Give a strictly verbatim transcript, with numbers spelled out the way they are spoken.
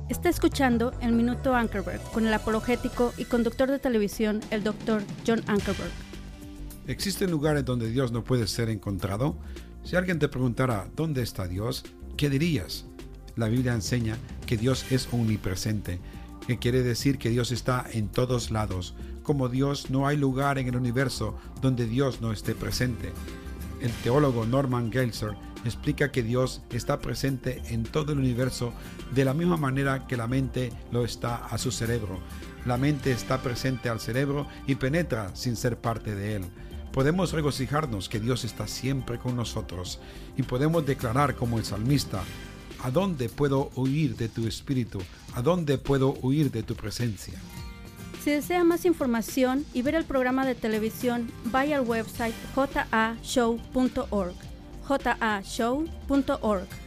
Está escuchando el Minuto Ankerberg con el apologético y conductor de televisión, el doctor John Ankerberg. ¿Existen lugares donde Dios no puede ser encontrado? Si alguien te preguntara ¿dónde está Dios?, ¿qué dirías? La Biblia enseña que Dios es omnipresente, que quiere decir que Dios está en todos lados. Como Dios, no hay lugar en el universo donde Dios no esté presente. El teólogo Norman Geisler explica que Dios está presente en todo el universo de la misma manera que la mente lo está a su cerebro. La mente está presente al cerebro y penetra sin ser parte de él. Podemos regocijarnos que Dios está siempre con nosotros y podemos declarar como el salmista: ¿a dónde puedo huir de tu espíritu? ¿A dónde puedo huir de tu presencia? Si desea más información y ver el programa de televisión, vaya al website j a show punto org, j a show punto org.